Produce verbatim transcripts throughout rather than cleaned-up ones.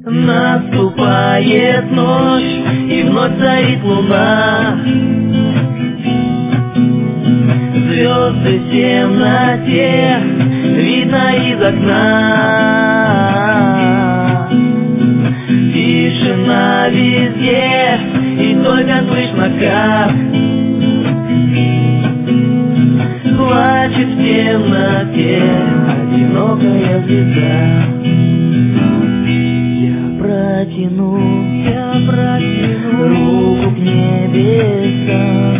Наступает ночь, и вновь царит луна. Звезды в темноте видно из окна. Тишина везде, и только слышно, как плачет в темноте одинокая звезда. Я протяну, я протяну руку к небесам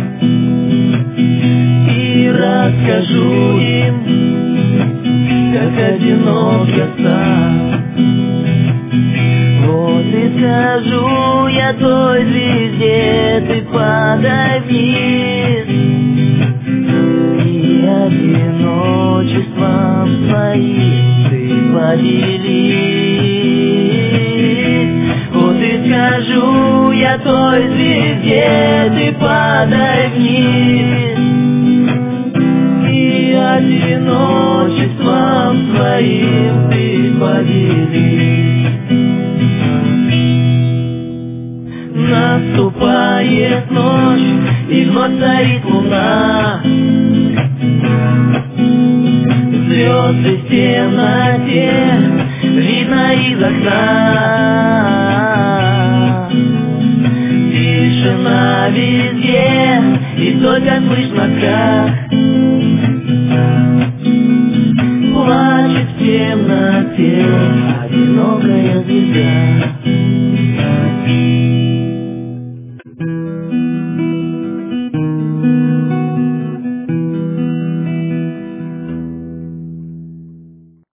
и расскажу им, как одинок я сам. Вот и скажу я той звезде, ты падай вниз, и одиночеством своим ты поделись. Вот и скажу я той звезде, ты падай вниз, и одиночеством своим ты поделись. Наступает ночь, и вновь царит луна. Звезды в темноте видно из окна. Тишина везде, и только слышно, как плачет в темноте одинокая звезда.